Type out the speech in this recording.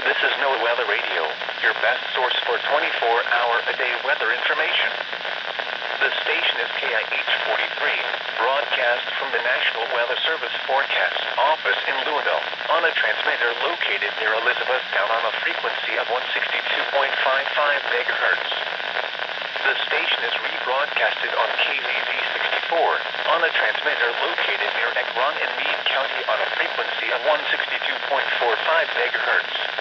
This is NOAA Weather Radio, your best source for 24-hour-a-day weather information. The station is KIH 43, broadcast from the National Weather Service Forecast Office in Louisville, on a transmitter located near Elizabethtown on a frequency of 162.55 megahertz. The station is rebroadcasted on KZZ 64, on a transmitter located near Ekron in Meade County on a frequency of 162.45 megahertz.